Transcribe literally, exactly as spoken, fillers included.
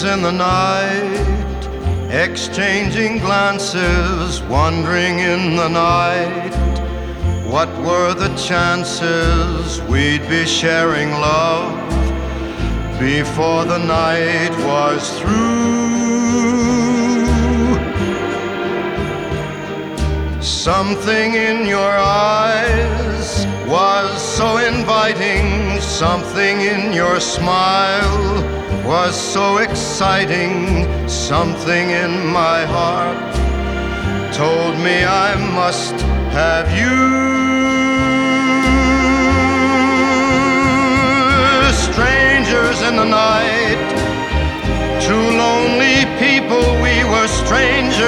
Strangers in the night, exchanging glances, wandering in the night. What were the chances we'd be sharing love before the night was through? Something in your eyes was so inviting, something in your smile was so exciting, something in my heart told me I must have you. Strangers in the night, two lonely people, we were strangers.